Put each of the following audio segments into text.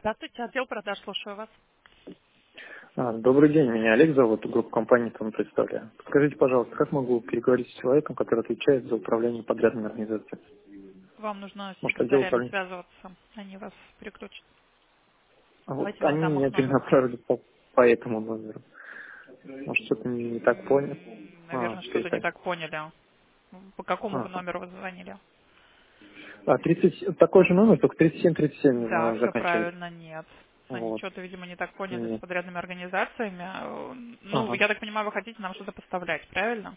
Здравствуйте, отдел продаж, слушаю вас. Добрый день, меня Олег зовут, группа компании «Том» представляю. Скажите, пожалуйста, как могу переговорить с человеком, который отвечает за управление подрядными организациями? Вам нужно с Может, отдел секретарями управления? связываться, они вас переключат. Вот Давайте я вам они дам меня их номер. перенаправили по этому номеру. Может, что-то не так понял? Наверное, что-то не Перестань. так поняли. По какому вы Ага. номеру вы звонили? 30, такой же номер, только 3737 Да, все заканчивается. правильно, нет. Они Вот. что-то, видимо, не так поняли с Нет. подрядными организациями. Ну, Ага. я так понимаю, вы хотите нам что-то поставлять, правильно?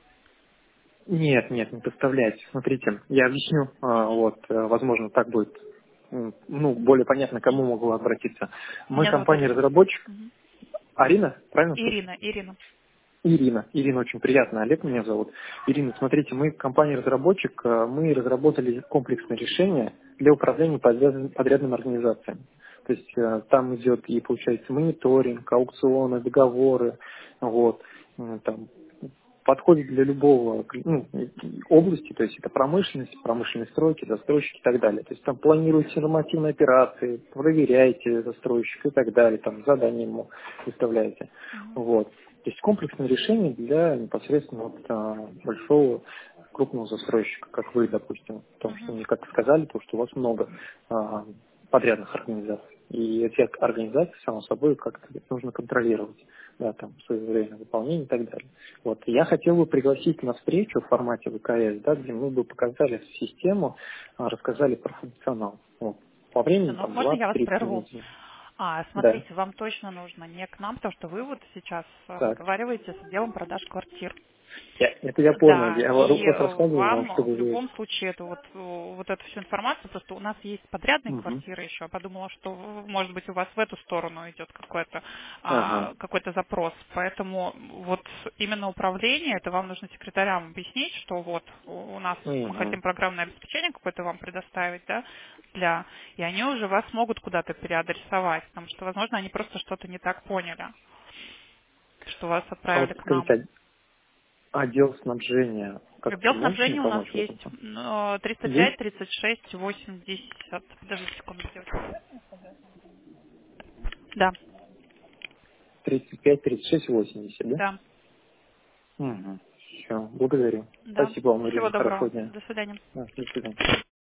Нет, не представляете. Смотрите, я объясню, Мгм. возможно, так будет, более понятно, к кому могу обратиться. Мы Меня зовут Арина. компания-разработчик. Мгм. Арина, правильно слышу? Ирина. Ирина, очень приятно. Олег меня зовут. Ирина, смотрите, мы компания-разработчик, мы разработали комплексное решение для управления подрядными организациями. То есть там идет и получается мониторинг, аукционы, договоры, вот, там подходит для любого области, то есть это промышленность, промышленные стройки, застройщики и так далее. То есть там планируете нормативные операции, проверяете застройщика и так далее, там задания ему выставляете. Мгм. Вот. То есть комплексное решение для непосредственно большого крупного застройщика, как вы, допустим. Потому что Мгм. мне как сказали, то, что у вас много подрядных организаций. И эти организации, само собой, как-то нужно контролировать, да, там, своевременное выполнение и так далее. Вот. Я хотел бы пригласить на встречу в формате ВКС, да, где мы бы показали систему, рассказали про функционал. Вот. По Слушайте, времени ну там можно я вас 20-30 прерву? минут. Да, Смотрите, вам точно нужно не к нам, потому что вы вот сейчас так. разговариваете с отделом продаж квартир. Это я понял. Да, Я и просто рассказываю вам, вам чтобы в вы... любом случае вот эту всю информацию, просто у нас есть подрядные Мгм. квартиры еще, я подумала, что, может быть, у вас в эту сторону идет Ага. какой-то запрос. Поэтому вот именно управление, это вам нужно секретарям объяснить, что вот у нас мы Мгм. хотим программное обеспечение какое-то вам предоставить, да, и они уже вас могут куда-то переадресовать, потому что, возможно, они просто что-то не так поняли, что вас А отправили вот к нам. скажите, отдел снабжения, как-то Отдел можете мне снабжения у нас помочь в этом? есть Есть? 305, 36, 80. Подождите секунду, девочка. Да, 35, 36, 80, да? да, Угу. Все, благодарю. да. Спасибо вам, Всего Ирина. доброго. Хорошего дня. До свидания. Да, до свидания.